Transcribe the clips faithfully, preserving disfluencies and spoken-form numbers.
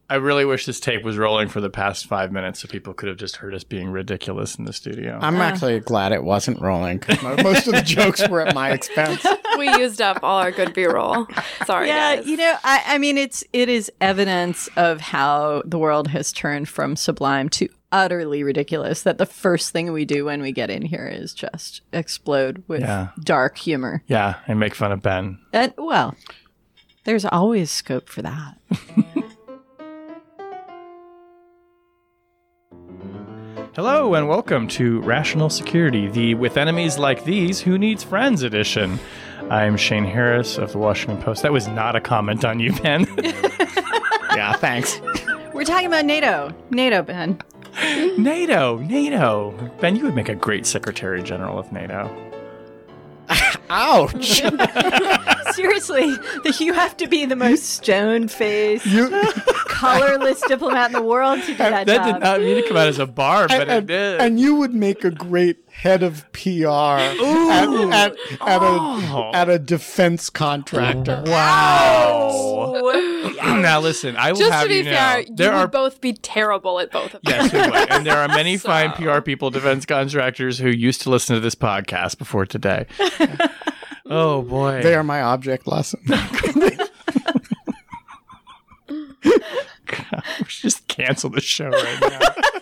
I really wish this tape was rolling for the past five minutes so people could have just heard us being ridiculous in the studio. I'm uh. actually glad it wasn't rolling. Most of the jokes were at my expense. We used up all our good B-roll. Sorry, yeah, guys. you know, I, I mean, it's it is evidence of how the world has turned from sublime to utterly ridiculous that the first thing we do when we get in here is just explode with yeah. dark humor. Yeah, and make fun of Ben. And, well, there's always scope for that. Hello and welcome to Rational Security, the With Enemies Like These, Who Needs Friends edition. I'm Shane Harris of the Washington Post. That was not a comment on you, Ben. Yeah, thanks. We're talking about NATO. NATO, Ben. NATO, NATO. Ben, you would make a great Secretary General of NATO. Ouch. Seriously, the, you have to be the most stone-faced, you, colorless diplomat in the world to do that, that job. That did not mean to come out as a bar, but and, it did. And you would make a great head of P R at, at, at, oh. a, at a defense contractor. Wow. Now listen, I will Just have to be you know, fair, you there would are both be terrible at both of them. Yes, we would. And there are many so. fine P R people, defense contractors who used to listen to this podcast before today. Oh boy. They are my object lesson. God, we should just cancel the show right now.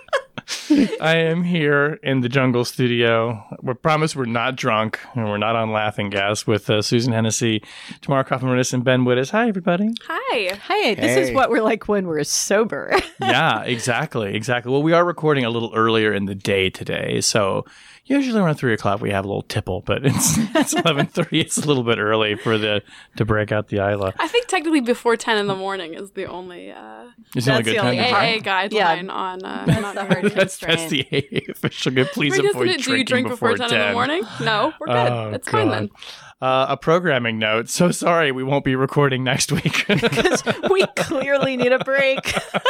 I am here in the Jungle Studio. We promise we're not drunk and we're not on laughing gas with uh, Susan Hennessy, Tamara Kaufman-Riddis, and Ben Wittes. Hi, everybody. Hi. Hey, this hey. is what we're like when we're sober. Yeah, exactly. Exactly. Well, we are recording a little earlier in the day today. So usually around three o'clock we have a little tipple, but it's it's eleven thirty. It's a little bit early for the to break out the Isla. I think technically before ten in the morning is the only uh, It's the only good time to A A drink. guideline Yeah. on uh, That's not the hard That's, constraint. that's the A A official good. Please Wait, avoid isn't it, drinking do you drink before ten, in the morning? No, we're good. Oh, it's fine God. then. Uh, a programming note. So sorry we won't be recording next week. Because we clearly need a break.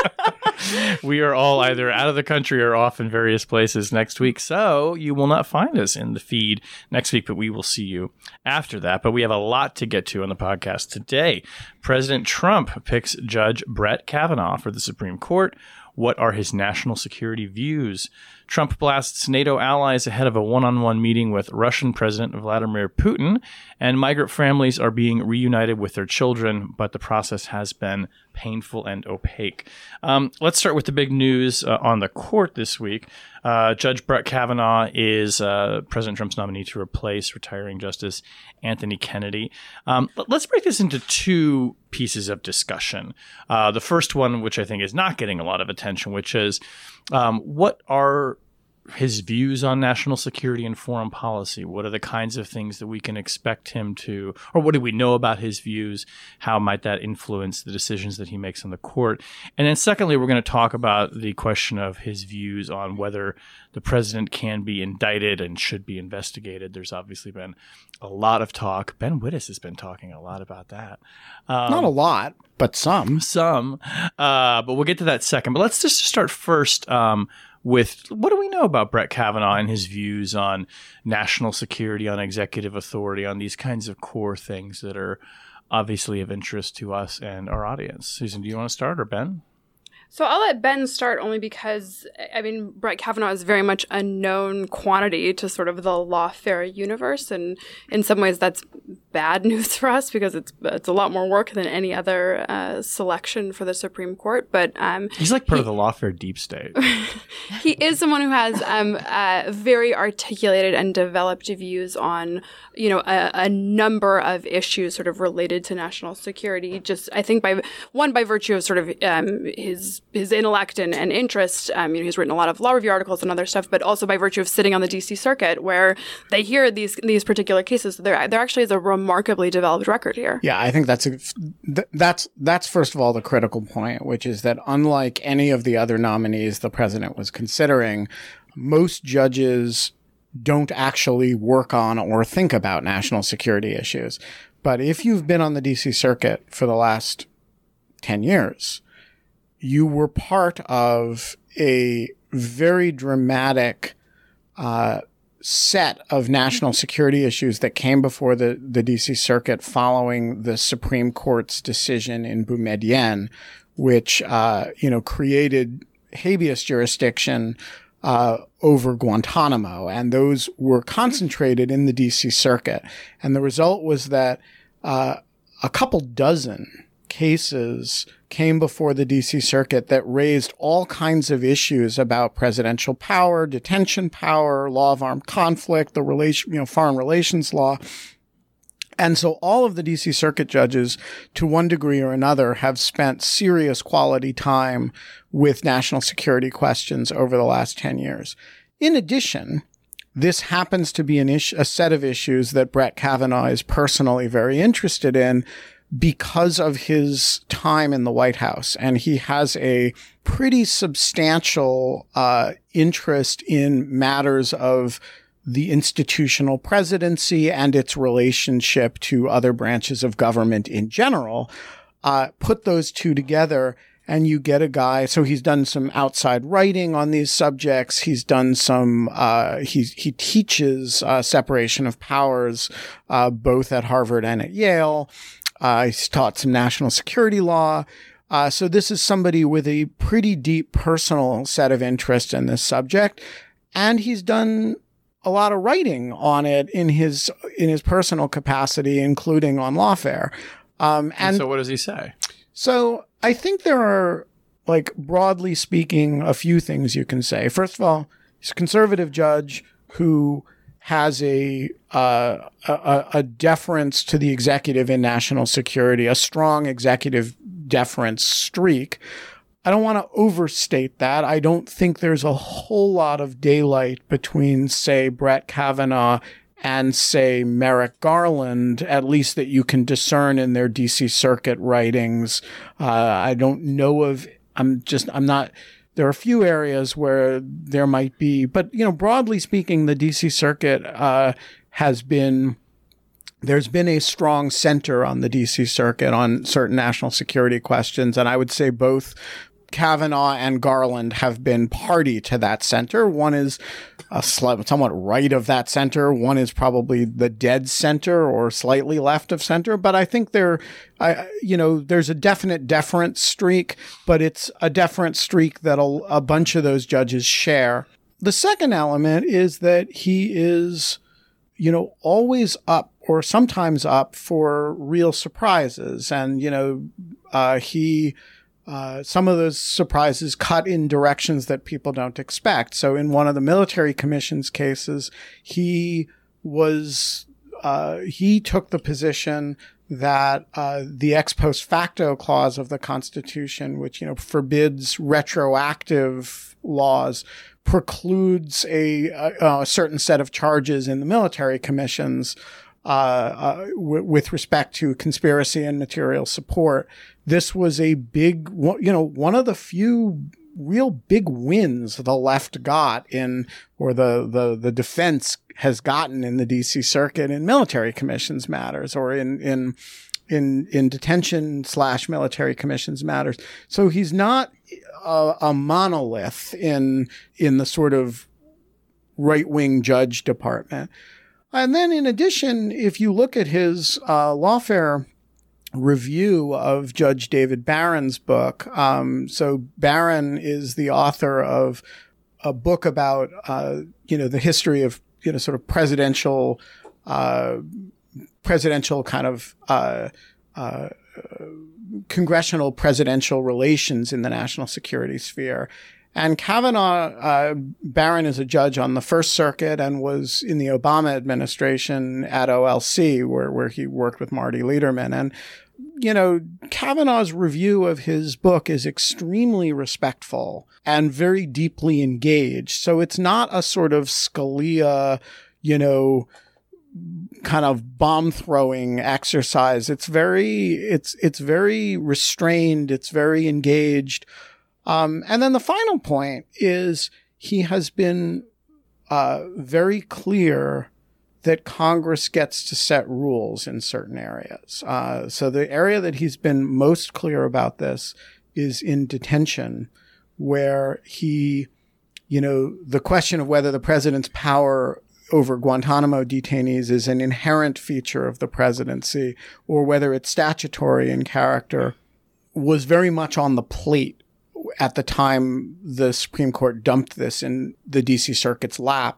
We are all either out of the country or off in various places next week. So you will not find us in the feed next week, but we will see you after that. But we have a lot to get to on the podcast today. President Trump picks Judge Brett Kavanaugh for the Supreme Court. What are his national security views? Trump blasts NATO allies ahead of a one-on-one meeting with Russian President Vladimir Putin, and migrant families are being reunited with their children, but the process has been painful and opaque. Um, let's start with the big news uh, on the court this week. Uh, Judge Brett Kavanaugh is uh, President Trump's nominee to replace retiring Justice Anthony Kennedy. Um, let's break this into two pieces of discussion. Uh, the first one, which I think is not getting a lot of attention, which is um, what are his views on national security and foreign policy? What are the kinds of things that we can expect him to, or what do we know about his views? How might that influence the decisions that he makes on the court? And then secondly, we're going to talk about the question of his views on whether the president can be indicted and should be investigated. There's obviously been a lot of talk. Ben Wittes has been talking a lot about that. Um, Not a lot, but some. Some. Uh, but we'll get to that second. But let's just start first um, with what do we know about Brett Kavanaugh and his views on national security, on executive authority, on these kinds of core things that are obviously of interest to us and our audience. Susan, do you want to start, or Ben? So I'll let Ben start only because, I mean, Brett Kavanaugh is very much a known quantity to sort of the lawfare universe. And in some ways that's bad news for us because it's it's a lot more work than any other uh, selection for the Supreme Court. But um, he's like part he, of the lawfare deep state. He is someone who has um, uh, very articulated and developed views on, you know, a, a number of issues sort of related to national security. Just, I think, by one, by virtue of sort of um, his his intellect and, and interest. Um, you know, he's written a lot of law review articles and other stuff, but also by virtue of sitting on the D C Circuit where they hear these these particular cases. There, there actually is a remarkably developed record here. Yeah, I think that's a, th- that's that's first of all the critical point, which is that unlike any of the other nominees the president was considering, most judges don't actually work on or think about national security issues. But if you've been on the D C Circuit for the last ten years, you were part of a very dramatic uh, set of national security issues that came before the, the D C Circuit following the Supreme Court's decision in Boumediene, which, uh, you know, created habeas jurisdiction uh, over Guantanamo. And those were concentrated in the D C Circuit. And the result was that uh, a couple dozen cases came before the D C Circuit that raised all kinds of issues about presidential power, detention power, law of armed conflict, the relation, you know, foreign relations law. And so all of the D C Circuit judges, to one degree or another, have spent serious quality time with national security questions over the last ten years. In addition, this happens to be an issue, a set of issues that Brett Kavanaugh is personally very interested in because of his time in the White House. And he has a pretty substantial uh, interest in matters of the institutional presidency and its relationship to other branches of government in general. Uh, put those two together and you get a guy. So he's done some outside writing on these subjects. He's done some, uh, he, he teaches uh, separation of powers, uh, both at Harvard and at Yale. Uh, he's taught some national security law. Uh, so this is somebody with a pretty deep personal set of interest in this subject. And he's done a lot of writing on it in his, in his personal capacity, including on Lawfare. Um, and, and so what does he say? So I think there are, like, broadly speaking, a few things you can say. First of all, he's a conservative judge who has a, uh, a, a deference to the executive in national security, a strong executive deference streak. I don't want to overstate that. I don't think there's a whole lot of daylight between, say, Brett Kavanaugh and, say, Merrick Garland, at least that you can discern in their D C Circuit writings. Uh, I don't know of, I'm just, I'm not, there are a few areas where there might be, but, you know, broadly speaking, the D C Circuit uh, has been, there's been a strong center on the D C Circuit on certain national security questions. And I would say both Kavanaugh and Garland have been party to that center. One is a sl- somewhat right of that center. One is probably the dead center or slightly left of center. But I think there, I, you know, there's a definite deference streak, but it's a deference streak that a, a bunch of those judges share. The second element is that he is, you know, always up or sometimes up for real surprises. And, you know, uh, he... Uh, some of those surprises cut in directions that people don't expect. So in one of the military commissions cases, he was, uh, he took the position that, uh, the ex post facto clause of the Constitution, which, you know, forbids retroactive laws, precludes a, a, a certain set of charges in the military commissions, uh, uh w- with respect to conspiracy and material support. This was a big, you know, one of the few real big wins the left got in, or the, the, the defense has gotten in the D C Circuit in military commissions matters, or in, in, in, in detention slash military commissions matters. So he's not a, a monolith in, in the sort of right-wing judge department. And then in addition, if you look at his, uh, Lawfare review of Judge David Barron's book. Um, so Barron is the author of a book about, uh, you know, the history of, you know, sort of presidential, uh, presidential kind of, uh, uh, congressional presidential relations in the national security sphere. And Kavanaugh, uh, Barron is a judge on the First Circuit and was in the Obama administration at O L C, where, where he worked with Marty Lederman. And, you know, Kavanaugh's review of his book is extremely respectful and very deeply engaged. So it's not a sort of Scalia, you know, kind of bomb throwing exercise. It's very, it's, it's very restrained. It's very engaged. Um, and then the final point is he has been, uh, very clear that Congress gets to set rules in certain areas. Uh, so the area that he's been most clear about this is in detention, where he, you know, the question of whether the president's power over Guantanamo detainees is an inherent feature of the presidency or whether it's statutory in character, was very much on the plate at the time the Supreme Court dumped this in the D C Circuit's lap.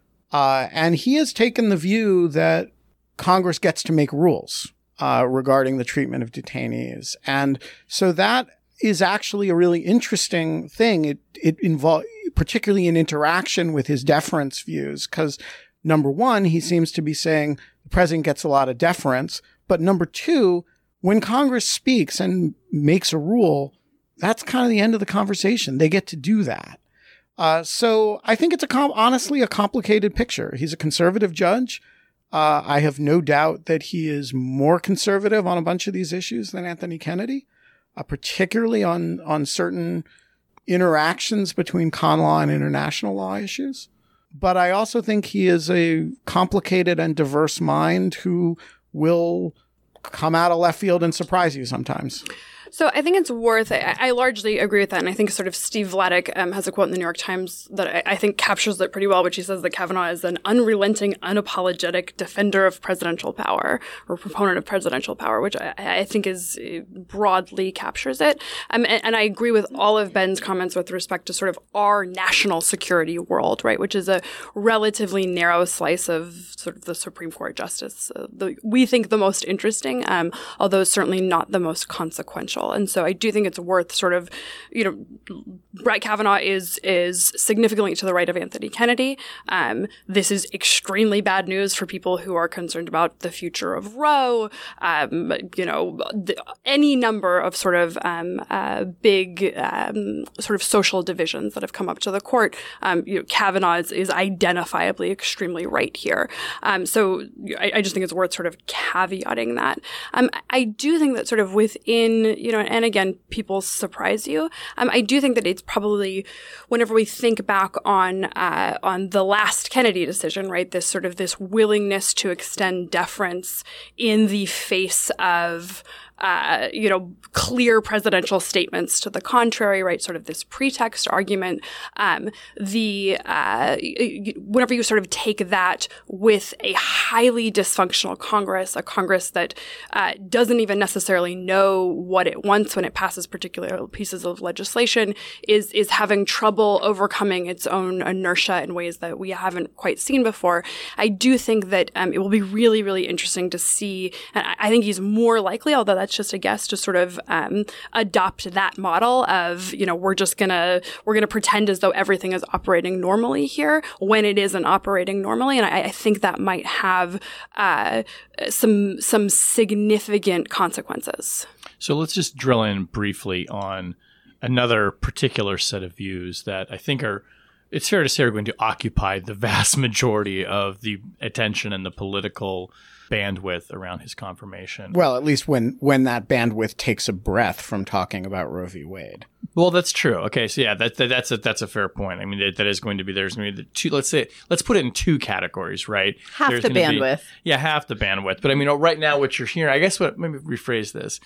Uh, and he has taken the view that Congress gets to make rules uh, regarding the treatment of detainees. And so that is actually a really interesting thing. It, it involves, particularly in interaction with his deference views, because number one, he seems to be saying the president gets a lot of deference. But number two, when Congress speaks and makes a rule, that's kind of the end of the conversation. They get to do that. Uh, so I think it's a com- honestly a complicated picture. He's a conservative judge. Uh, I have no doubt that he is more conservative on a bunch of these issues than Anthony Kennedy, uh, particularly on, on certain interactions between con law and international law issues. But I also think he is a complicated and diverse mind who will come out of left field and surprise you sometimes. So I think it's worth, I, I largely agree with that. And I think sort of Steve Vladeck um, has a quote in the New York Times that I, I think captures it pretty well, which he says that Kavanaugh is an unrelenting, unapologetic defender of presidential power or proponent of presidential power, which I, I think is broadly captures it. Um, and, and I agree with all of Ben's comments with respect to sort of our national security world, right, which is a relatively narrow slice of sort of the Supreme Court justice. Uh, the, we think the most interesting, um, although certainly not the most consequential. And so I do think it's worth sort of, you know, Brett Kavanaugh is is significantly to the right of Anthony Kennedy. Um, this is extremely bad news for people who are concerned about the future of Roe. Um, you know, the, any number of sort of um, uh, big um, sort of social divisions that have come up to the court. Um, you know, Kavanaugh is, is identifiably extremely right here. Um, so I, I just think it's worth sort of caveating that. Um, I do think that sort of within, you know, and again, people surprise you. Um, I do think that it's probably, whenever we think back on uh, on the last Kennedy decision, right, this sort of this willingness to extend deference in the face of Uh, you know, clear presidential statements to the contrary, right? Sort of this pretext argument. Um, the uh, whenever you sort of take that with a highly dysfunctional Congress, a Congress that uh, doesn't even necessarily know what it wants when it passes particular pieces of legislation, is is having trouble overcoming its own inertia in ways that we haven't quite seen before. I do think that um, it will be really, really interesting to see, and I, I think he's more likely, although that's just a guess, to sort of um, adopt that model of, you know, we're just gonna we're gonna pretend as though everything is operating normally here when it isn't operating normally, and I, I think that might have uh, some some significant consequences. So let's just drill in briefly on another particular set of views that I think are, it's fair to say, are going to occupy the vast majority of the attention and the political bandwidth around his confirmation. Well, at least when when that bandwidth takes a breath from talking about Roe v. Wade. Well, that's true. Okay, so yeah, that, that that's a that's a fair point. I mean, that, that is going to be there's going to be the two. Let's say let's put it in two categories, right? Half there's the gonna bandwidth. Be, yeah, half the bandwidth. But I mean, right now, what you're hearing, I guess, what let me rephrase this.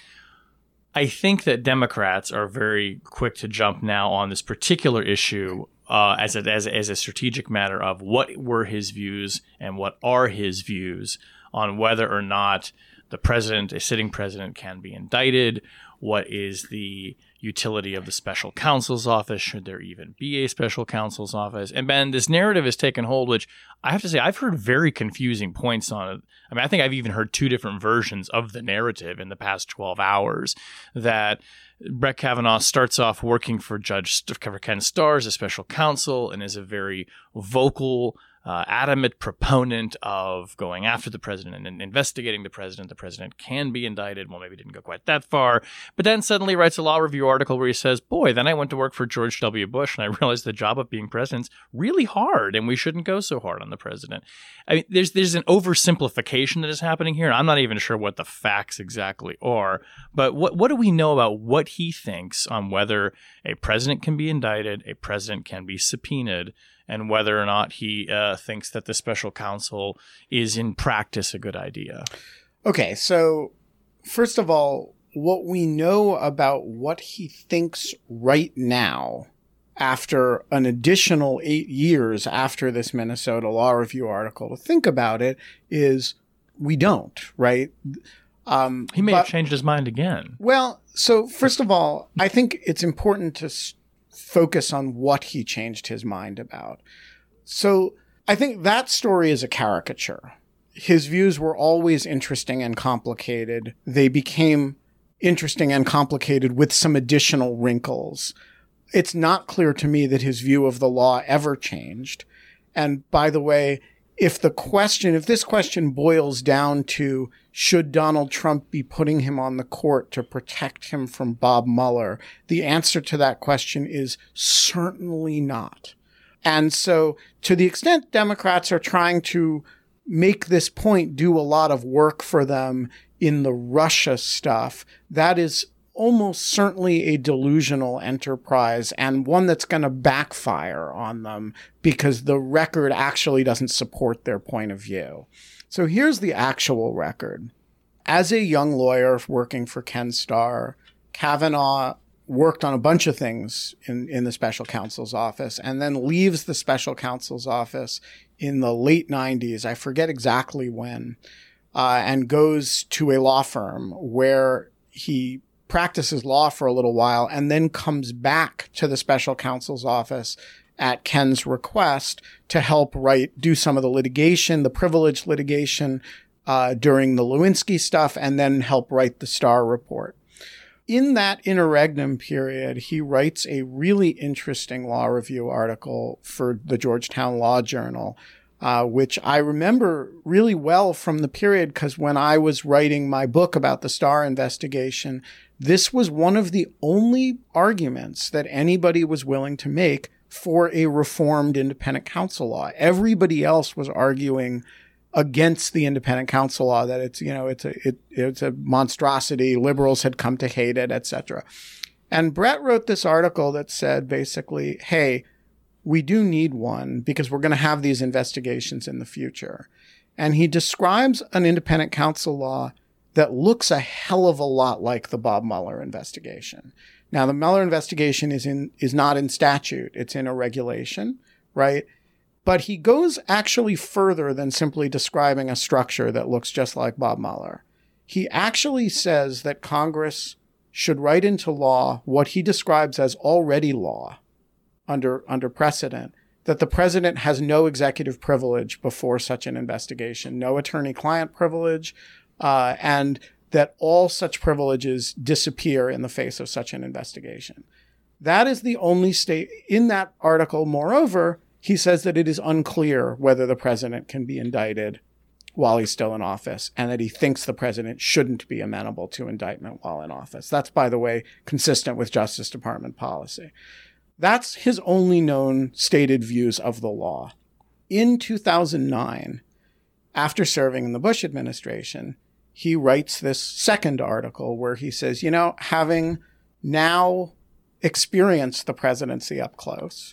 I think that Democrats are very quick to jump now on this particular issue uh, as a as a, as a strategic matter of what were his views and what are his views on whether or not the president, a sitting president, can be indicted. What is the utility of the special counsel's office? Should there even be a special counsel's office? And Ben, this narrative has taken hold, which I have to say I've heard very confusing points on it. I mean, I think I've even heard two different versions of the narrative in the past twelve hours, that Brett Kavanaugh starts off working for Judge for Ken Starr as a special counsel and is a very vocal, Uh, adamant proponent of going after the president and investigating the president. The president can be indicted. Well, maybe didn't go quite that far. But then suddenly writes a law review article where he says, boy, then I went to work for George W. Bush and I realized the job of being president's really hard and we shouldn't go so hard on the president. I mean, there's there's an oversimplification that is happening here. And I'm not even sure what the facts exactly are. But what, what do we know about what he thinks on whether a president can be indicted, a president can be subpoenaed, and whether or not he uh, thinks that the special counsel is in practice a good idea? Okay, so first of all, what we know about what he thinks right now, after an additional eight years after this Minnesota Law Review article, to think about it, is we don't, right? Um, He may but- have changed his mind again. Well, so first of all, I think it's important to s- focus on what he changed his mind about. So I think that story is a caricature. His views were always interesting and complicated. They became interesting and complicated with some additional wrinkles. It's not clear to me that his view of the law ever changed. And by the way, if the question, if this question boils down to should Donald Trump be putting him on the court to protect him from Bob Mueller, the answer to that question is certainly not. And so to the extent Democrats are trying to make this point do a lot of work for them in the Russia stuff, that is almost certainly a delusional enterprise and one that's going to backfire on them because the record actually doesn't support their point of view. So here's the actual record. As a young lawyer working for Ken Starr, Kavanaugh worked on a bunch of things in, in the special counsel's office and then leaves the special counsel's office in the late nineties. I forget exactly when, uh, and goes to a law firm where he practices law for a little while and then comes back to the special counsel's office at Ken's request to help write, do some of the litigation, the privilege litigation uh, during the Lewinsky stuff, and then help write the Starr report. In that interregnum period, he writes a really interesting law review article for the Georgetown Law Journal, uh, which I remember really well from the period because when I was writing my book about the Starr investigation, this was one of the only arguments that anybody was willing to make for a reformed independent counsel law. Everybody else was arguing against the independent counsel law, that it's, you know, it's a, it, it's a monstrosity. Liberals had come to hate it, et cetera. And Brett wrote this article that said basically, hey, we do need one because we're going to have these investigations in the future. And he describes an independent counsel law that looks a hell of a lot like the Bob Mueller investigation. Now, the Mueller investigation is in is not in statute. It's in a regulation, right? But he goes actually further than simply describing a structure that looks just like Bob Mueller. He actually says that Congress should write into law what he describes as already law under, under precedent, that the president has no executive privilege before such an investigation, no attorney-client privilege, uh, and that all such privileges disappear in the face of such an investigation. That is the only state in that article. Moreover, he says that it is unclear whether the president can be indicted while he's still in office, and that he thinks the president shouldn't be amenable to indictment while in office. That's, by the way, consistent with Justice Department policy. That's his only known stated views of the law. In two thousand nine, after serving in the Bush administration, he writes this second article where he says, you know, having now experienced the presidency up close,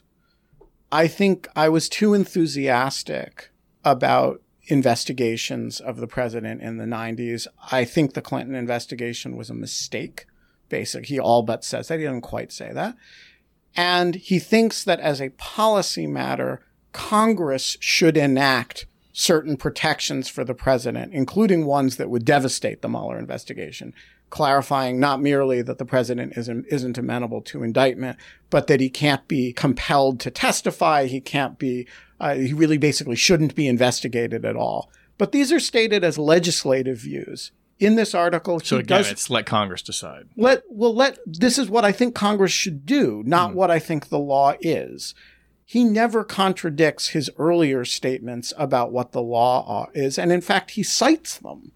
I think I was too enthusiastic about investigations of the president in the nineties. I think the Clinton investigation was a mistake. Basically, he all but says that. He doesn't quite say that. And he thinks that as a policy matter, Congress should enact certain protections for the president, including ones that would devastate the Mueller investigation, clarifying not merely that the president isn't, isn't amenable to indictment, but that he can't be compelled to testify. He can't be, uh, he really basically shouldn't be investigated at all. But these are stated as legislative views. In this article, so he again, does, it's let Congress decide. Let well, let this is what I think Congress should do, not mm. what I think the law is. He never contradicts his earlier statements about what the law is, and in fact, he cites them.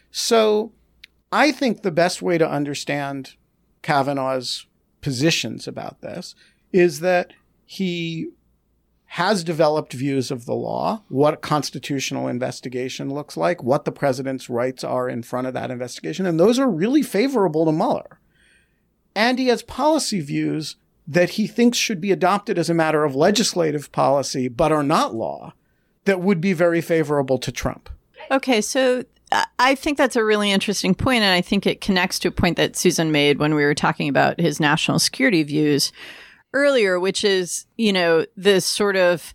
So I think the best way to understand Kavanaugh's positions about this is that he has developed views of the law, what constitutional investigation looks like, what the president's rights are in front of that investigation, and those are really favorable to Mueller. And he has policy views that he thinks should be adopted as a matter of legislative policy, but are not law, that would be very favorable to Trump. Okay, so I think that's a really interesting point, and I think it connects to a point that Susan made when we were talking about his national security views earlier, which is, you know, this sort of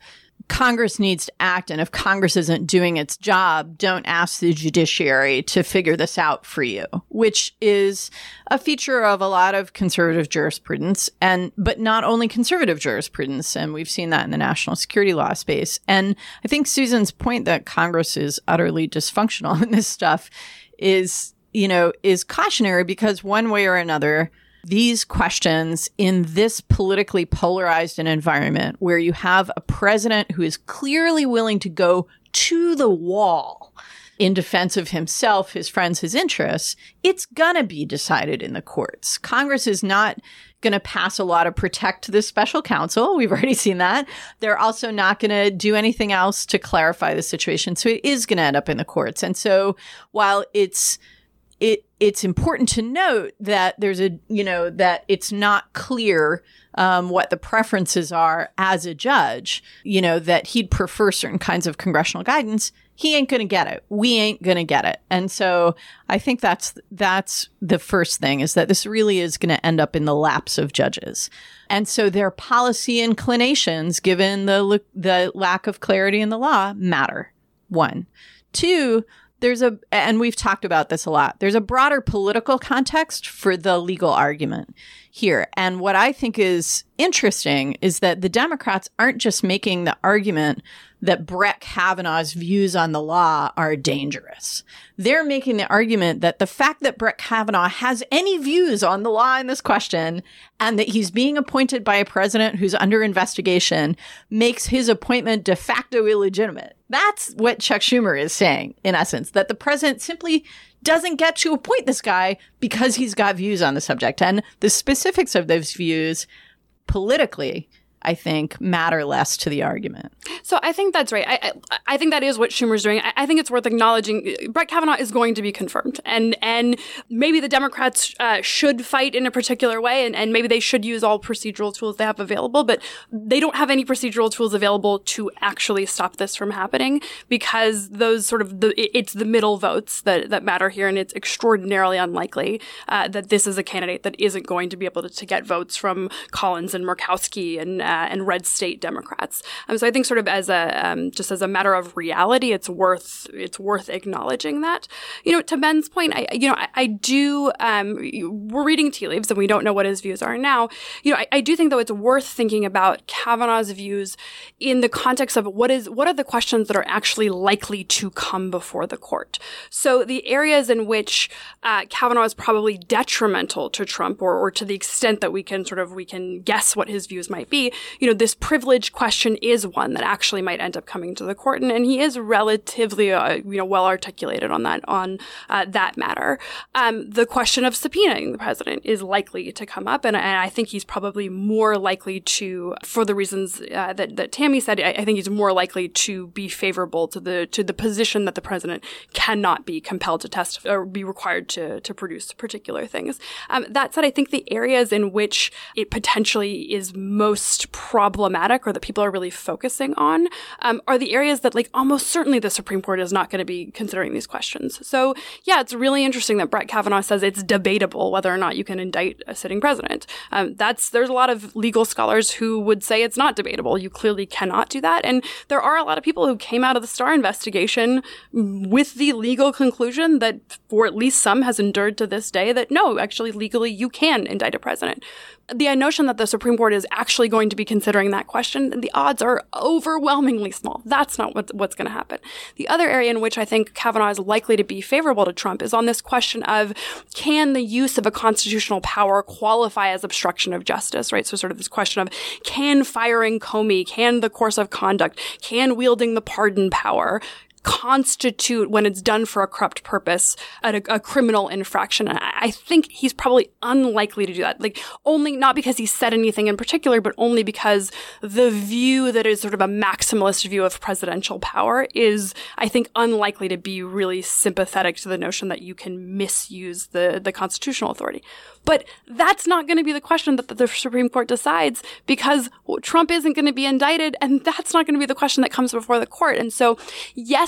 Congress needs to act, and if Congress isn't doing its job, don't ask the judiciary to figure this out for you, which is a feature of a lot of conservative jurisprudence, and but not only conservative jurisprudence, and we've seen that in the national security law space. And I think Susan's point that Congress is utterly dysfunctional in this stuff is, you know, is cautionary, because one way or another, these questions in this politically polarized an environment where you have a president who is clearly willing to go to the wall in defense of himself, his friends, his interests, it's going to be decided in the courts. Congress is not going to pass a law to protect the special counsel. We've already seen that. They're also not going to do anything else to clarify the situation. So it is going to end up in the courts. And so while it's It it's important to note that there's a, you know, that it's not clear um, what the preferences are as a judge, you know, that he'd prefer certain kinds of congressional guidance. He ain't going to get it. We ain't going to get it. And so I think that's that's the first thing, is that this really is going to end up in the laps of judges. And so their policy inclinations, given the the lack of clarity in the law, matter. One. Two, there's a, and we've talked about this a lot, there's a broader political context for the legal argument here. And what I think is interesting is that the Democrats aren't just making the argument that Brett Kavanaugh's views on the law are dangerous. They're making the argument that the fact that Brett Kavanaugh has any views on the law in this question, and that he's being appointed by a president who's under investigation, makes his appointment de facto illegitimate. That's what Chuck Schumer is saying, in essence, that the president simply doesn't get to appoint this guy because he's got views on the subject. And the specifics of those views politically, I think, matter less to the argument. So I think that's right. I I, I think that is what Schumer's doing. I, I think it's worth acknowledging Brett Kavanaugh is going to be confirmed. And and maybe the Democrats uh, should fight in a particular way, and, and maybe they should use all procedural tools they have available, but they don't have any procedural tools available to actually stop this from happening, because those sort of, the it's the middle votes that, that matter here, and it's extraordinarily unlikely uh, that this is a candidate that isn't going to be able to, to get votes from Collins and Murkowski and uh, and red state Democrats. Um, so I think sort of as a um, just as a matter of reality, it's worth it's worth acknowledging that. You know, to Ben's point, I you know I, I do um, we're reading tea leaves and we don't know what his views are now. You know, I, I do think though it's worth thinking about Kavanaugh's views in the context of what is what are the questions that are actually likely to come before the court. So the areas in which uh, Kavanaugh is probably detrimental to Trump, or or to the extent that we can sort of we can guess what his views might be. You know, this privilege question is one that actually might end up coming to the court, and, and he is relatively, uh, you know, well articulated on that on uh, that matter. Um, the question of subpoenaing the president is likely to come up, and, and I think he's probably more likely to, for the reasons uh, that that Tammy said, I, I think he's more likely to be favorable to the to the position that the president cannot be compelled to testify or be required to to produce particular things. Um, that said, I think the areas in which it potentially is most problematic, or that people are really focusing on, um, are the areas that, like, almost certainly the Supreme Court is not going to be considering these questions. So, yeah, it's really interesting that Brett Kavanaugh says it's debatable whether or not you can indict a sitting president. Um, that's there's a lot of legal scholars who would say it's not debatable. You clearly cannot do that. And there are a lot of people who came out of the Starr investigation with the legal conclusion that, for at least some, has endured to this day, that no, actually, legally, you can indict a president. The notion that the Supreme Court is actually going to be considering that question, the odds are overwhelmingly small. That's not what's, what's going to happen. The other area in which I think Kavanaugh is likely to be favorable to Trump is on this question of, can the use of a constitutional power qualify as obstruction of justice, right? So sort of this question of, can firing Comey, can the course of conduct, can wielding the pardon power constitute, when it's done for a corrupt purpose, a, a criminal infraction? And I think he's probably unlikely to do that. Like, only not because he said anything in particular, but only because the view that is sort of a maximalist view of presidential power is, I think, unlikely to be really sympathetic to the notion that you can misuse the, the constitutional authority. But that's not going to be the question that the Supreme Court decides, because Trump isn't going to be indicted, and that's not going to be the question that comes before the court. And so, yes,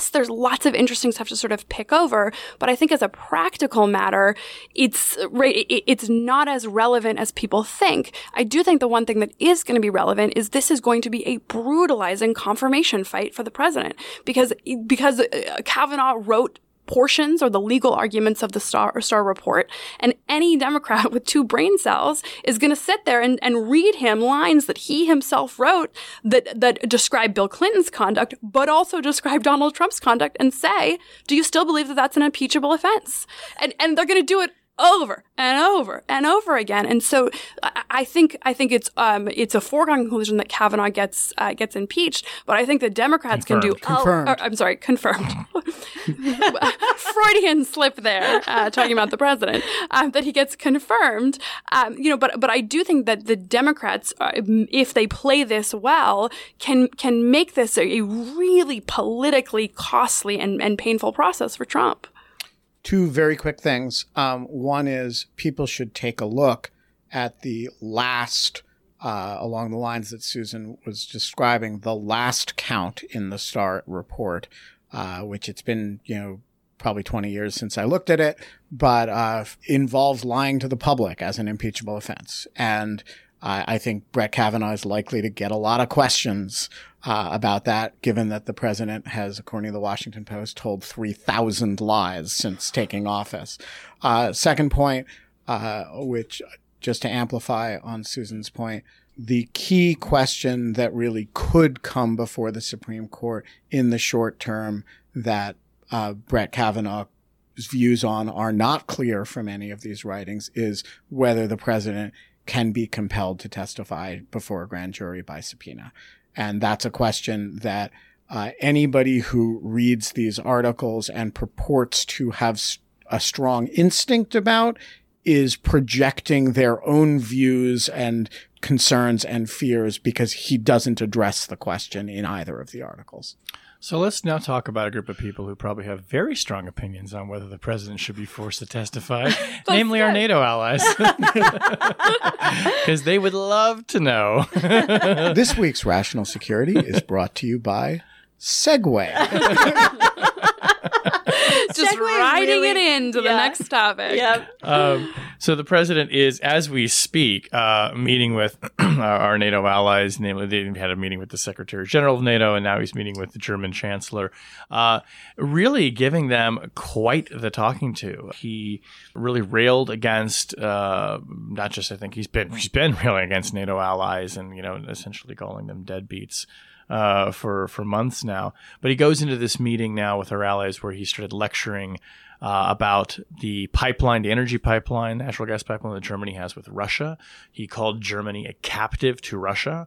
yes, there's lots of interesting stuff to sort of pick over, but I think as a practical matter, it's it's not as relevant as people think. I do think the one thing that is going to be relevant is this is going to be a brutalizing confirmation fight for the president, because because Kavanaugh wrote portions or the legal arguments of the Starr, Starr report, and any Democrat with two brain cells is going to sit there and, and read him lines that he himself wrote that, that describe Bill Clinton's conduct, but also describe Donald Trump's conduct, and say, do you still believe that that's an impeachable offense? And, and they're going to do it over and over and over again. And so I, I think I think it's um it's a foregone conclusion that Kavanaugh gets uh, gets impeached. But I think the Democrats confirmed. can do Confirmed. Oh, or, I'm sorry, confirmed. Freudian slip there, uh, talking about the president, um, that he gets confirmed. Um, you know, but but I do think that the Democrats, uh, if they play this well, can can make this a, a really politically costly and, and painful process for Trump. Two very quick things. Um, one is people should take a look at the last, uh, along the lines that Susan was describing, the last count in the Starr report, uh, which it's been, you know, probably twenty years since I looked at it, but uh, involves lying to the public as an impeachable offense. And uh, I think Brett Kavanaugh is likely to get a lot of questions Uh, about that, given that the president has, according to the Washington Post, told three thousand lies since taking office. Uh, second point, uh, which just to amplify on Susan's point, the key question that really could come before the Supreme Court in the short term that uh, Brett Kavanaugh's views on are not clear from any of these writings is whether the president can be compelled to testify before a grand jury by subpoena. And that's a question that uh, anybody who reads these articles and purports to have a strong instinct about is projecting their own views and concerns and fears, because he doesn't address the question in either of the articles. So let's now talk about a group of people who probably have very strong opinions on whether the president should be forced to testify, namely our NATO allies. Because they would love to know. This week's Rational Security is brought to you by Segway. Just Segway riding really- it into the yeah. next topic. Yep. Um, so the president is, as we speak, uh, meeting with our NATO allies. Namely, they had a meeting with the Secretary General of NATO, and now he's meeting with the German Chancellor, uh, really giving them quite the talking to. He really railed against, uh, not just I think he's been he's been railing against NATO allies, and you know, essentially calling them deadbeats. Uh, for, for months now. But he goes into this meeting now with our allies where he started lecturing uh, about the pipeline, the energy pipeline, natural gas pipeline that Germany has with Russia. He called Germany a captive to Russia.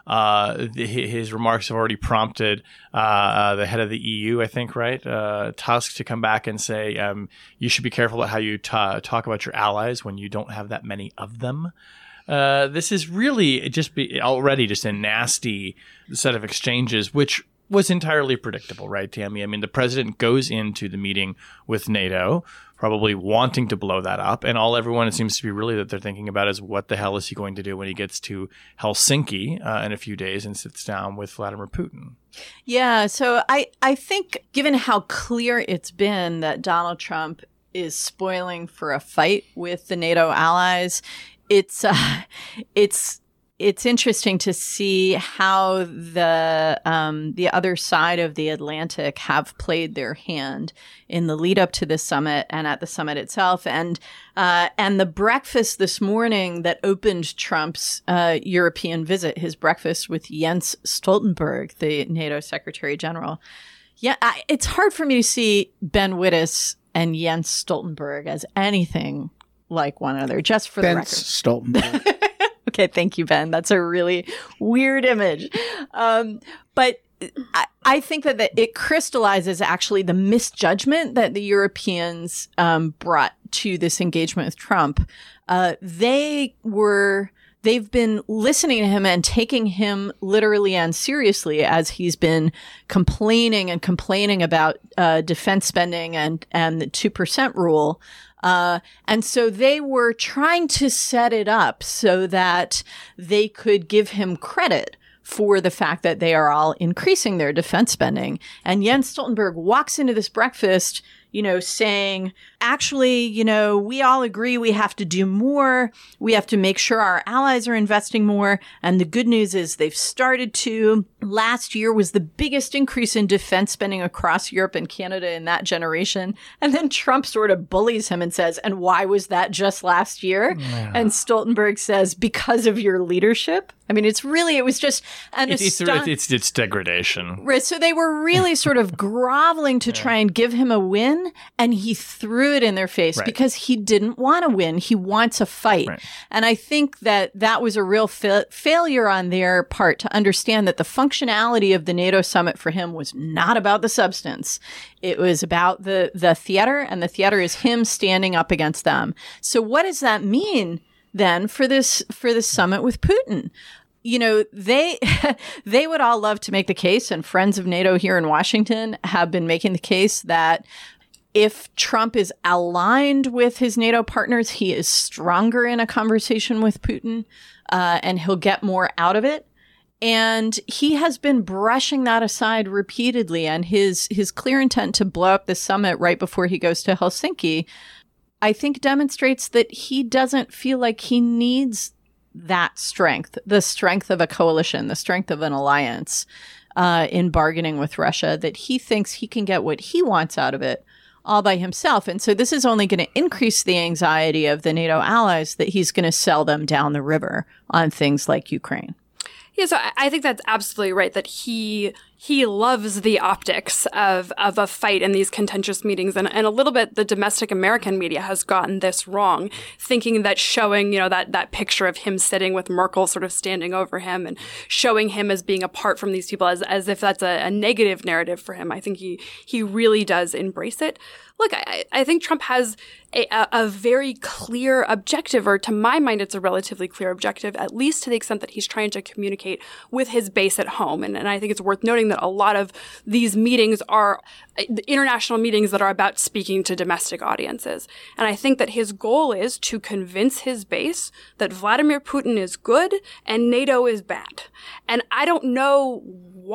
Uh, the, his remarks have already prompted uh, uh, the head of the E U, I think, right, uh, Tusk, to come back and say, um, you should be careful about how you ta- talk about your allies when you don't have that many of them. Uh, this is really just be already just a nasty set of exchanges, which was entirely predictable, right, Tammy? I mean, the president goes into the meeting with NATO, probably wanting to blow that up, and all everyone, it seems to be really that they're thinking about is what the hell is he going to do when he gets to Helsinki uh, in a few days and sits down with Vladimir Putin. Yeah, so I, I think given how clear it's been that Donald Trump is spoiling for a fight with the NATO allies, It's uh, it's it's interesting to see how the um, the other side of the Atlantic have played their hand in the lead up to the summit and at the summit itself, and uh, and the breakfast this morning that opened Trump's uh, European visit, his breakfast with Jens Stoltenberg, the NATO Secretary General. Yeah, I, it's hard for me to see Ben Wittes and Jens Stoltenberg as anything like one another, just for Ben the record. Stoltenberg. Okay, thank you, Ben. That's a really weird image. Um, but I, I think that, that it crystallizes actually the misjudgment that the Europeans um, brought to this engagement with Trump. Uh, they were... They've been listening to him and taking him literally and seriously as he's been complaining and complaining about uh, defense spending and, and the two percent rule. Uh, and so they were trying to set it up so that they could give him credit for the fact that they are all increasing their defense spending. And Jens Stoltenberg walks into this breakfast, you know, saying, actually, you know, we all agree we have to do more. We have to make sure our allies are investing more. And the good news is they've started to. Last year was the biggest increase in defense spending across Europe and Canada in that generation. And then Trump sort of bullies him and says, and why was that just last year? Yeah. And Stoltenberg says, because of your leadership. I mean, it's really, it was just an it's, aston- it's, it's degradation. Right. So they were really sort of groveling to yeah. try and give him a win. And he threw it in their face right. because he didn't want to win. He wants a fight. Right. And I think that that was a real fa- failure on their part to understand that the functionality of the NATO summit for him was not about the substance. It was about the, the theater, and the theater is him standing up against them. So what does that mean then for this, for this summit with Putin? You know, they they would all love to make the case, and friends of NATO here in Washington have been making the case that if Trump is aligned with his NATO partners, he is stronger in a conversation with Putin, uh, and he'll get more out of it. And he has been brushing that aside repeatedly, and his his clear intent to blow up the summit right before he goes to Helsinki, I think demonstrates that he doesn't feel like he needs that strength, the strength of a coalition, the strength of an alliance uh, in bargaining with Russia, that he thinks he can get what he wants out of it all by himself. And so this is only going to increase the anxiety of the NATO allies that he's going to sell them down the river on things like Ukraine. Yeah, so I think that's absolutely right, that he he loves the optics of of a fight in these contentious meetings. And, and a little bit the domestic American media has gotten this wrong, thinking that showing, you know, that, that picture of him sitting with Merkel sort of standing over him and showing him as being apart from these people as, as if that's a, a negative narrative for him. I think he, he really does embrace it. Look, I, I think Trump has a, a very clear objective, or to my mind, it's a relatively clear objective, at least to the extent that he's trying to communicate with his base at home. And, and I think it's worth noting that a lot of these meetings are international meetings that are about speaking to domestic audiences. And I think that his goal is to convince his base that Vladimir Putin is good and NATO is bad. And I don't know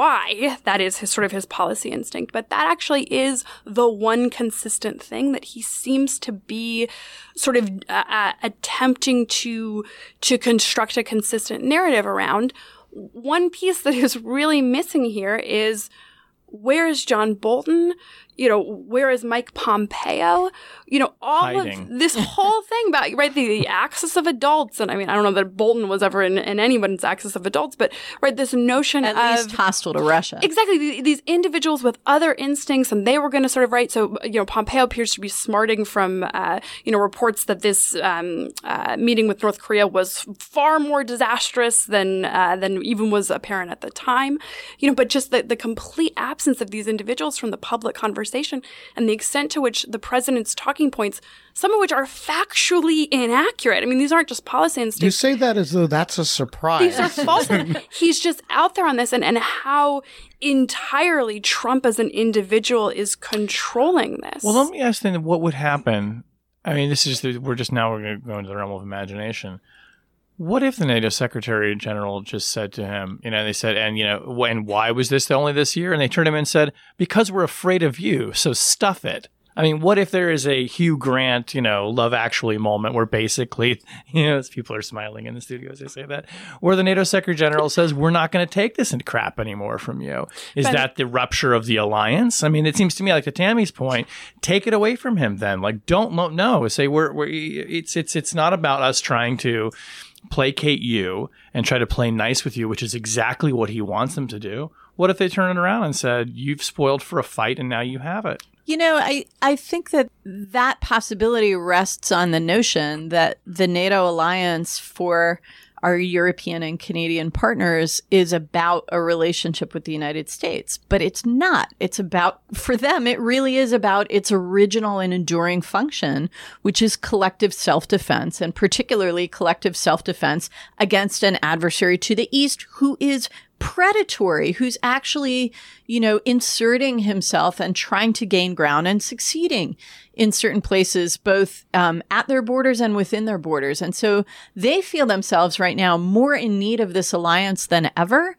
why that is his sort of his policy instinct, but that actually is the one consistent thing that he seems to be sort of uh, attempting to to construct a consistent narrative around. One piece that is really missing here is, where is John Bolton? You know, where is Mike Pompeo? You know, all Hiding. of this whole thing about, right, the, the axis of adults. And I mean, I don't know that Bolton was ever in, in anyone's axis of adults, but, right, this notion At of. At least hostile to Russia. Exactly. These individuals with other instincts, and they were going to sort of, right, so, you know, Pompeo appears to be smarting from, uh, you know, reports that this um, uh, meeting with North Korea was far more disastrous than, uh, than even was apparent at the time. You know, but just the, the complete absence of these individuals from the public conversation. And the extent to which the president's talking points, some of which are factually inaccurate. I mean, these aren't just policy instincts. You say that as though that's a surprise. These are false. He's just out there on this, and, and how entirely Trump as an individual is controlling this. Well, let me ask then, what would happen? I mean, this is just, we're just now we're going to go into the realm of imagination. What if the NATO Secretary General just said to him, you know, they said, and, you know, and why was this only this year? And they turned him and said, because we're afraid of you, so stuff it. I mean, what if there is a Hugh Grant, you know, Love Actually moment where basically, you know, as people are smiling in the studio as I say that, where the NATO Secretary General says, we're not going to take this and crap anymore from you. Is but, that the rupture of the alliance? I mean, it seems to me like to Tammy's point, take it away from him then. Like, don't, no, say we're, we're it's, it's, it's not about us trying to placate you and try to play nice with you, which is exactly what he wants them to do. What if they turn it around and said, you've spoiled for a fight and now you have it? You know, I, I think that that possibility rests on the notion that the NATO alliance for our European and Canadian partners is about a relationship with the United States. But it's not. It's about, for them, it really is about its original and enduring function, which is collective self-defense, and particularly collective self-defense against an adversary to the east who is predatory, who's actually, you know, inserting himself and trying to gain ground and succeeding in certain places, both um, at their borders and within their borders. And so they feel themselves right now more in need of this alliance than ever.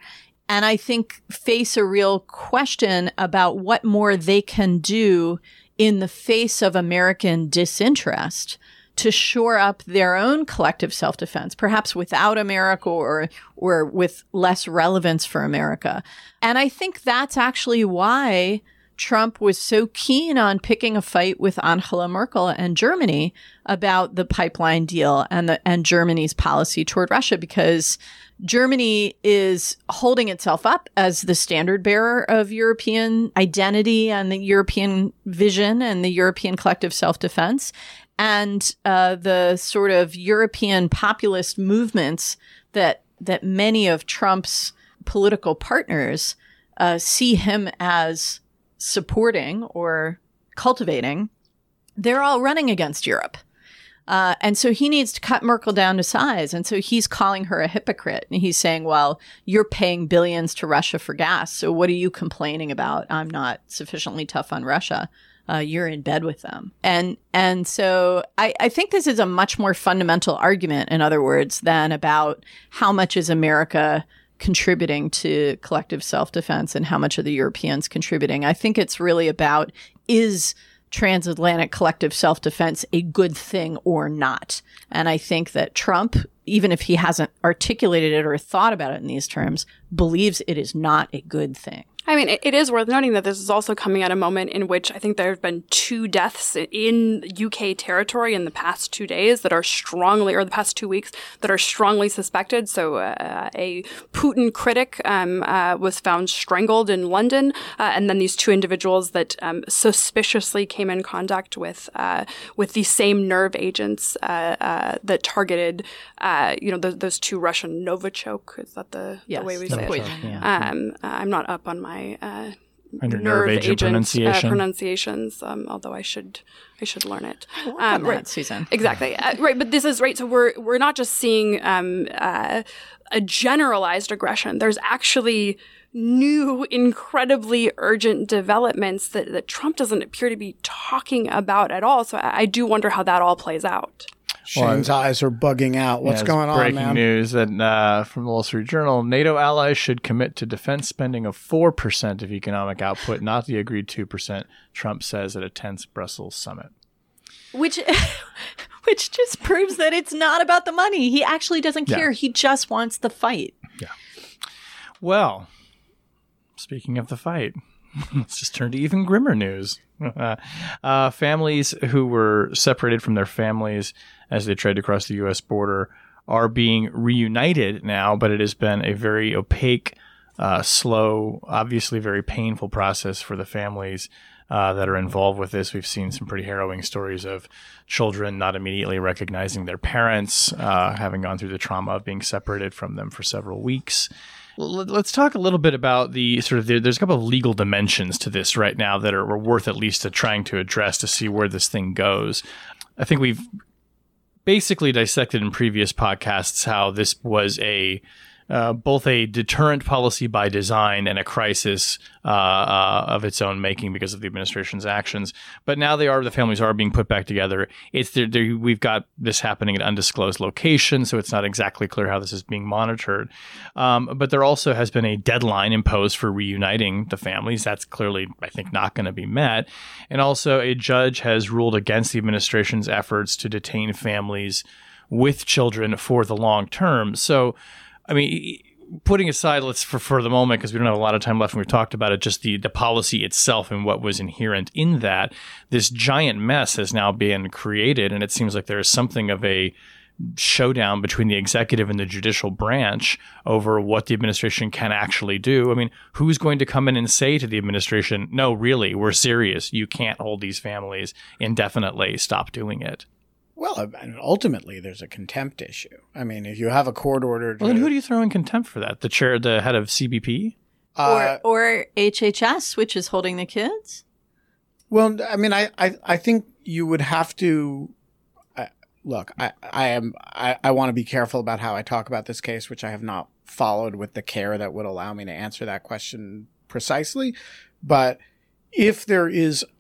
and I think face a real question about what more they can do in the face of American disinterest to shore up their own collective self-defense, perhaps without America or or with less relevance for America. And I think that's actually why Trump was so keen on picking a fight with Angela Merkel and Germany about the pipeline deal and the and Germany's policy toward Russia, because Germany is holding itself up as the standard bearer of European identity and the European vision and the European collective self-defense. And uh, the sort of European populist movements that that many of Trump's political partners uh, see him as supporting or cultivating, they're all running against Europe. Uh, and so he needs to cut Merkel down to size. And so he's calling her a hypocrite. And he's saying, well, you're paying billions to Russia for gas. So what are you complaining about? I'm not sufficiently tough on Russia. Uh, you're in bed with them. And and so I, I think this is a much more fundamental argument, in other words, than about how much is America contributing to collective self-defense and how much are the Europeans contributing. I think it's really about, is transatlantic collective self-defense a good thing or not? And I think that Trump, even if he hasn't articulated it or thought about it in these terms, believes it is not a good thing. I mean, it, it is worth noting that this is also coming at a moment in which I think there have been two deaths in U K territory in the past two days that are strongly, or the past two weeks, that are strongly suspected. So uh, a Putin critic um, uh, was found strangled in London, uh, and then these two individuals that um, suspiciously came in contact with uh, with the same nerve agents uh, uh, that targeted, uh, you know, th- those two Russian Novichok. Is that the, yes, the way we the say poison, it? yeah. Um, I'm not up on my Uh, Under nerve, nerve agent, agent pronunciation. uh, pronunciations, um, although I should I should learn it. We'll Um, right, right, Susan. exactly, uh, right. But this is right. So we're we're not just seeing um, uh, a generalized aggression. There's actually new, incredibly urgent developments that, that Trump doesn't appear to be talking about at all. So I, I do wonder how that all plays out. Shane's Well, eyes are bugging out. What's Yeah, going on, breaking man? news that uh, from the Wall Street Journal, NATO allies should commit to defense spending of four percent of economic output, not the agreed two percent, Trump says at a tense Brussels summit. Which which just proves that it's not about the money. He actually doesn't care. Yeah. He just wants the fight. Yeah. Well, speaking of the fight, let's just turn to even grimmer news. uh, families who were separated from their families as they tried to cross the U S border are being reunited now, but it has been a very opaque, uh, slow, obviously very painful process for the families uh, that are involved with this. We've seen some pretty harrowing stories of children not immediately recognizing their parents, uh, having gone through the trauma of being separated from them for several weeks. Let's talk a little bit about the sort of, the, there's a couple of legal dimensions to this right now that are worth at least to trying to address to see where this thing goes. I think we've basically dissected in previous podcasts how this was a uh, both a deterrent policy by design and a crisis uh, uh, of its own making because of the administration's actions. But now they are, the families are being put back together. It's they're, they're, we've got this happening at undisclosed locations, so it's not exactly clear how this is being monitored. Um, but there also has been a deadline imposed for reuniting the families. That's clearly, I think, not going to be met. And also a judge has ruled against the administration's efforts to detain families with children for the long term. So, I mean, putting aside, let's for, for the moment, because we don't have a lot of time left and we've talked about it, just the, the policy itself and what was inherent in that, this giant mess has now been created. And it seems like there is something of a showdown between the executive and the judicial branch over what the administration can actually do. I mean, who's going to come in and say to the administration, no, really, we're serious. You can't hold these families indefinitely. Stop doing it. Well, ultimately, there's a contempt issue. I mean, if you have a court order, to, Well, then who do you throw in contempt for that? The chair, the head of C B P? uh, or or H H S, which is holding the kids? well, I mean, I, I, I think you would have to uh, look. I, I am. I, I want to be careful about how I talk about this case, which I have not followed with the care that would allow me to answer that question precisely. But if there is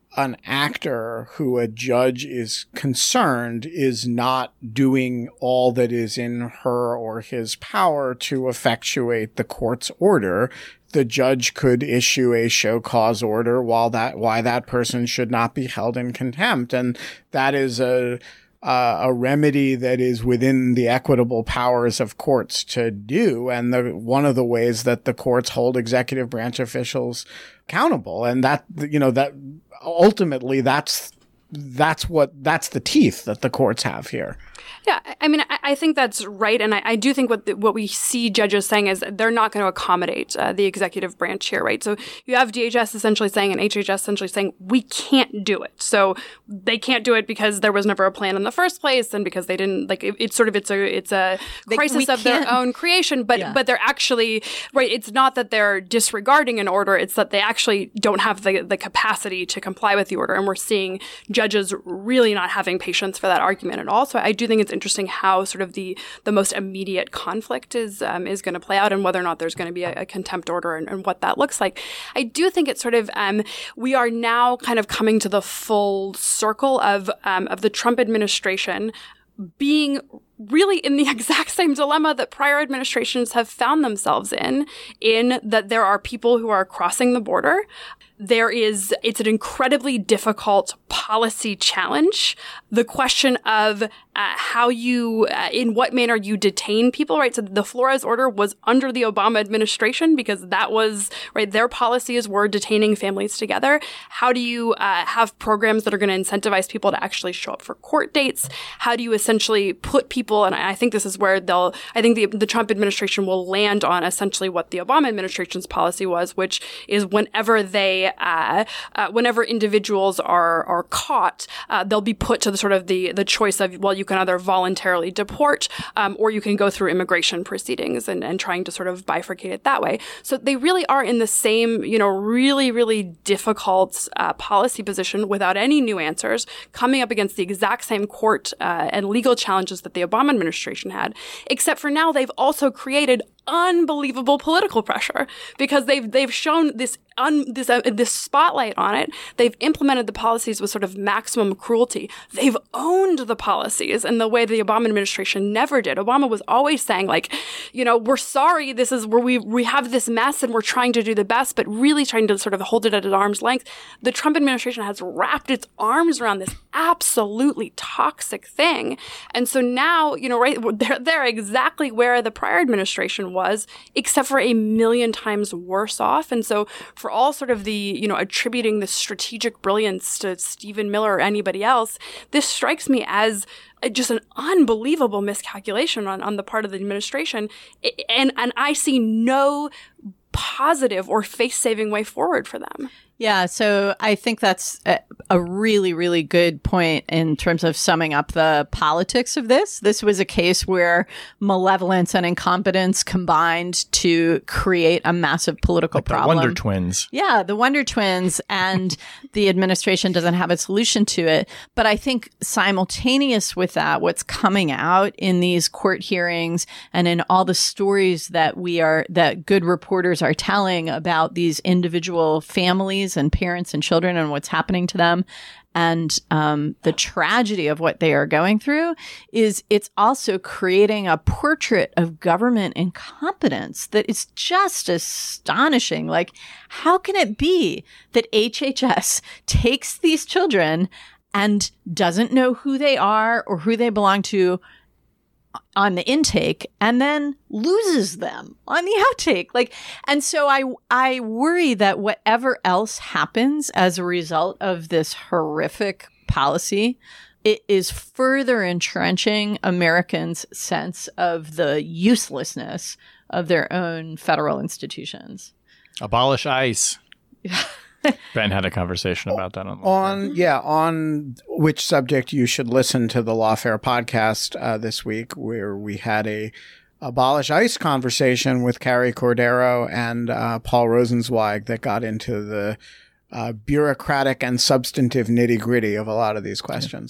an actor who a judge is concerned is not doing all that is in her or his power to effectuate the court's order, the judge could issue a show cause order while that why that person should not be held in contempt. And that is a Uh, a remedy that is within the equitable powers of courts to do. And the, one of the ways that the courts hold executive branch officials accountable. And that, you know, that ultimately that's, that's what, that's the teeth that the courts have here. Yeah, I mean, I, I think that's right, and I, I do think what the, what we see judges saying is they're not going to accommodate uh, the executive branch here, right? So you have D H S essentially saying and H H S essentially saying we can't do it. So they can't do it because there was never a plan in the first place, and because they didn't like it, it's sort of it's a it's a they, crisis of can't. their own creation. But yeah. but they're actually right. It's not that they're disregarding an order; it's that they actually don't have the the capacity to comply with the order, and we're seeing judges really not having patience for that argument at all. So I do think it's interesting how sort of the the most immediate conflict is um, is going to play out, and whether or not there's going to be a, a contempt order and, and what that looks like. I do think it's sort of um, we are now kind of coming to the full circle of um, of the Trump administration being really in the exact same dilemma that prior administrations have found themselves in, in that there are people who are crossing the border. There is, it's an incredibly difficult policy challenge. The question of uh, how you, uh, in what manner you detain people, right? So the Flores order was under the Obama administration because that was, right, their policies were detaining families together. How do you uh, have programs that are going to incentivize people to actually show up for court dates? How do you essentially put people, and I think this is where they'll, I think the, the Trump administration will land on essentially what the Obama administration's policy was, which is whenever they Uh, uh, whenever individuals are are caught, uh, they'll be put to the sort of the the choice of, well, you can either voluntarily deport um, or you can go through immigration proceedings and, and trying to sort of bifurcate it that way. So they really are in the same, you know, really, really difficult uh, policy position without any new answers, coming up against the exact same court uh, and legal challenges that the Obama administration had, except for now they've also created unbelievable political pressure because they've they've shown this un, this uh, this spotlight on it. They've implemented the policies with sort of maximum cruelty. They've owned the policies in the way the Obama administration never did. Obama was always saying, like, you know, we're sorry, this is where we we have this mess and we're trying to do the best, but really trying to sort of hold it at an arm's length. The Trump administration has wrapped its arms around this absolutely toxic thing, and so now, you know, right, they're they're exactly where the prior administration was. was, except for a million times worse off. And so for all sort of the, you know, attributing the strategic brilliance to Stephen Miller or anybody else, this strikes me as just an unbelievable miscalculation on, on the part of the administration. And, and I see no positive or face-saving way forward for them. Yeah, so I think that's a, a really, really good point in terms of summing up the politics of this. This was a case where malevolence and incompetence combined to create a massive political like the problem. Wonder Twins. Yeah, the Wonder Twins, and the administration doesn't have a solution to it. But I think simultaneous with that, what's coming out in these court hearings and in all the stories that we are, that good reporters are telling about these individual families and parents and children and what's happening to them and um, the tragedy of what they are going through, is it's also creating a portrait of government incompetence that is just astonishing. Like, how can it be that H H S takes these children and doesn't know who they are or who they belong to on the intake and then loses them on the outtake? Like, and so I, I worry that whatever else happens as a result of this horrific policy, it is further entrenching Americans' sense of the uselessness of their own federal institutions. Abolish ICE. Ben had a conversation about that on on yeah on which subject you should listen to the Lawfare podcast uh, this week, where we had a abolish ICE conversation with Carrie Cordero and uh, Paul Rosenzweig that got into the uh, bureaucratic and substantive nitty gritty of a lot of these questions.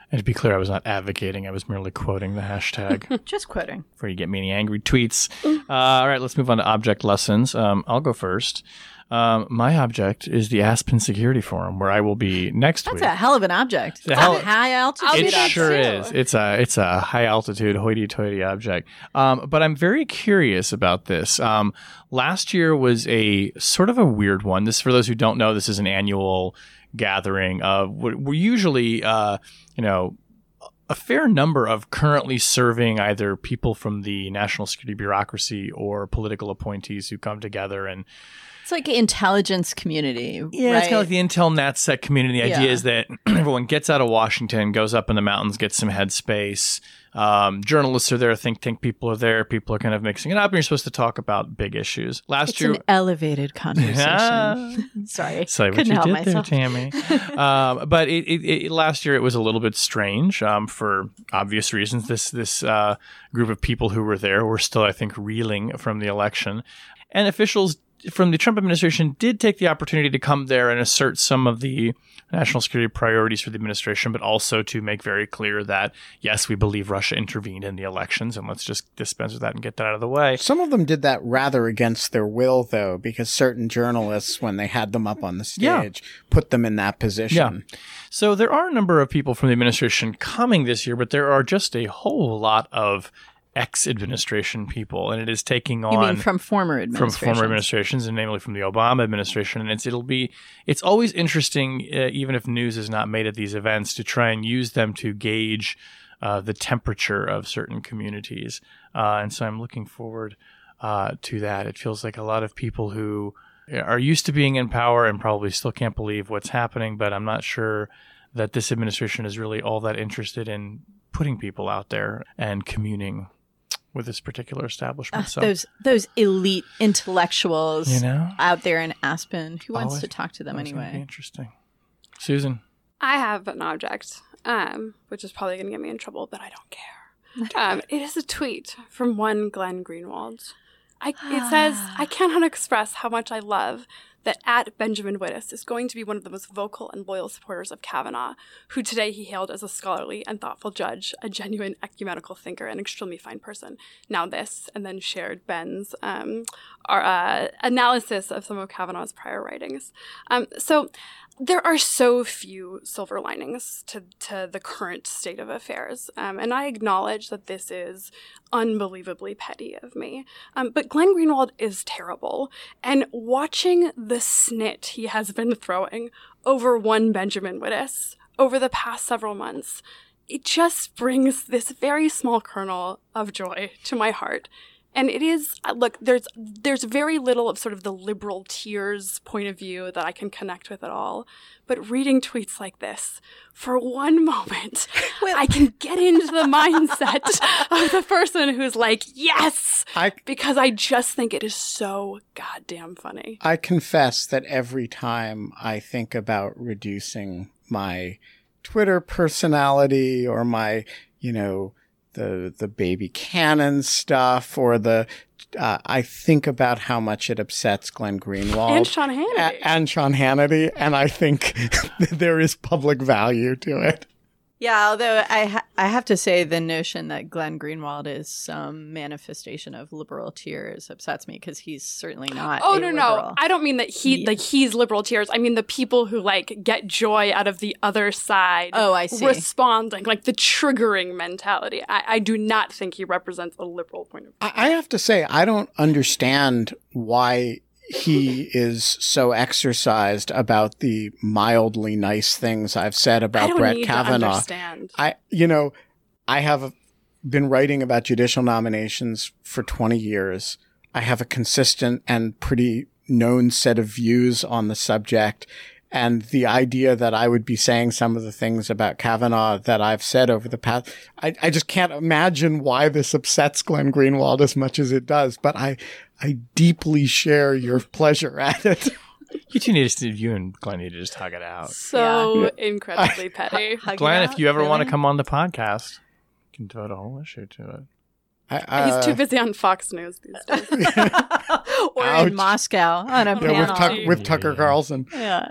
And to be clear, I was not advocating. I was merely quoting the hashtag. Just quoting. Before you get me any angry tweets. Uh, all right, let's move on to object lessons. Um, I'll go first. Um, my object is the Aspen Security Forum, where I will be next That's week. a hell of an object. It's a It's hell- a high altitude. I'll be It that sure too. is. It's a it's a high altitude hoity-toity object. Um, but I'm very curious about this. Um, last year was a sort of a weird one. This, for those who don't know, this is an annual gathering of we're we're usually uh, you know. a fair number of currently serving either people from the national security bureaucracy or political appointees who come together and It's like intelligence community. yeah, right? it's kind of like the Intel NatSec community. The idea Yeah. is that everyone gets out of Washington, goes up in the mountains, gets some headspace. Um, journalists are there, think tank people are there. People are kind of mixing it up, and you're supposed to talk about big issues. Last It's year, an elevated conversation. Ah. Sorry, Say what couldn't you help did myself. there, Tammy. um, but it, it, it, last year it was a little bit strange um, for obvious reasons. This this uh, group of people who were there were still, I think, reeling from the election, and officials from the Trump administration did take the opportunity to come there and assert some of the national security priorities for the administration, but also to make very clear that, yes, we believe Russia intervened in the elections, and let's just dispense with that and get that out of the way. Some of them did that rather against their will, though, because certain journalists, when they had them up on the stage, Yeah. put them in that position. So there are a number of people from the administration coming this year, but there are just a whole lot of ex-administration people, and it is taking on You mean from former from administrations? former administrations, and namely from the Obama administration. And it's it'll be it's always interesting, uh, even if news is not made at these events, to try and use them to gauge uh, the temperature of certain communities. Uh, and so I'm looking forward uh, to that. It feels like a lot of people who are used to being in power and probably still can't believe what's happening, but I'm not sure that this administration is really all that interested in putting people out there and communing with this particular establishment. Uh, so those those elite intellectuals You know? out there in Aspen. Who wants Always- to talk to them that's gonna be anyway? interesting. Susan. I have an object, um, which is probably going to get me in trouble, but I don't care. Um, it is a tweet from one Glenn Greenwald. I, it says, I cannot express how much I love that at Benjamin Wittes is going to be one of the most vocal and loyal supporters of Kavanaugh, who today he hailed as a scholarly and thoughtful judge, a genuine ecumenical thinker, and extremely fine person. Now this, and then shared Ben's um, our, uh, analysis of some of Kavanaugh's prior writings. Um, so there are so few silver linings to, to the current state of affairs, um, and I acknowledge that this is unbelievably petty of me. Um, but Glenn Greenwald is terrible, and watching the snit he has been throwing over one Benjamin Wittes over the past several months, it just brings this very small kernel of joy to my heart. And it is, look, there's there's very little of sort of the liberal tears point of view that I can connect with at all. But reading tweets like this, for one moment, Well- I can get into the mindset of the person who's like, yes, I, because I just think it is so goddamn funny. I confess that every time I think about reducing my Twitter personality or my, you know, the the baby cannon stuff or the uh, I think about how much it upsets Glenn Greenwald And Sean Hannity. a- and Sean Hannity, and I think there is public value to it. Yeah, although I ha- I have to say the notion that Glenn Greenwald is some manifestation of liberal tears upsets me because he's certainly not. Oh a no, liberal. no! I don't mean that he Yeah. like he's liberal tears. I mean the people who like get joy out of the other side. Oh, I see. Responding, like the triggering mentality. I, I do not think he represents a liberal point of view. I I have to say, I don't understand why he is so exercised about the mildly nice things I've said I about don't Brett need Kavanaugh. to understand. I, you know, I have been writing about judicial nominations for twenty years. I have a consistent and pretty known set of views on the subject. And the idea that I would be saying some of the things about Kavanaugh that I've said over the past, I, I just can't imagine why this upsets Glenn Greenwald as much as it does. But I, I deeply share your pleasure at it. You two need to, you and Glenn need to just hug it out. So incredibly petty. Hug it Glenn, out, if you ever want to really? come on the podcast, you can devote a whole issue to it. I, uh, He's too busy on Fox News these days. or Ouch. in Moscow on a yeah, panel. with, Tuck, with Tucker Yeah. Carlson. yeah.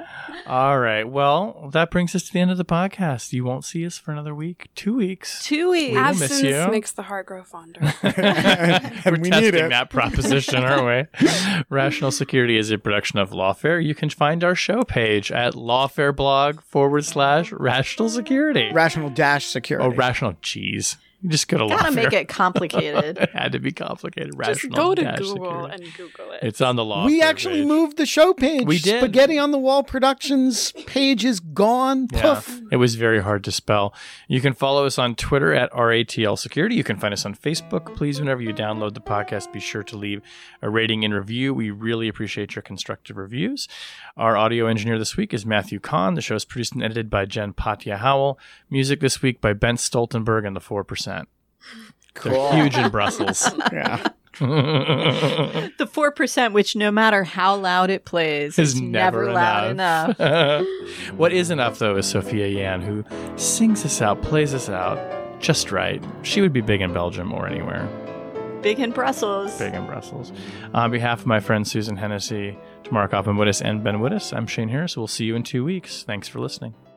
All right. Well, that brings us to the end of the podcast. You won't see us for another week, two weeks. Two weeks. will miss Absence you. makes the heart grow fonder. and We're we testing need it. that proposition, aren't we? Rational Security is a production of Lawfare. You can find our show page at lawfareblog forward slash rational security. Rational dash security. Oh, rational. Jeez. You just go to Gotta Lawfare. make it complicated. It had to be complicated. Just Rational go to dash Google security. and Google it. It's on the Lawfare we actually page. moved the show page. We did. Spaghetti on the Wall Productions page is gone. Yeah, Poof. it was very hard to spell. You can follow us on Twitter at R A T L Security. You can find us on Facebook. Please, whenever you download the podcast, be sure to leave a rating and review. We really appreciate your constructive reviews. Our audio engineer this week is Matthew Kahn. The show is produced and edited by Jen Patja Howell. Music this week by Ben Stoltenberg and the four percent. They're huge in Brussels. Yeah. The four percent, which no matter how loud it plays, Is is never never loud enough. enough. What is enough, though, is Sophia Yan, who sings us out, plays us out just right. She would be big in Belgium or anywhere. Big in Brussels. Big in Brussels. On behalf of my friends Susan Hennessy, Tamara Kaufman-Wittes, and Ben Wittes, I'm Shane Harris. We'll see you in two weeks. Thanks for listening.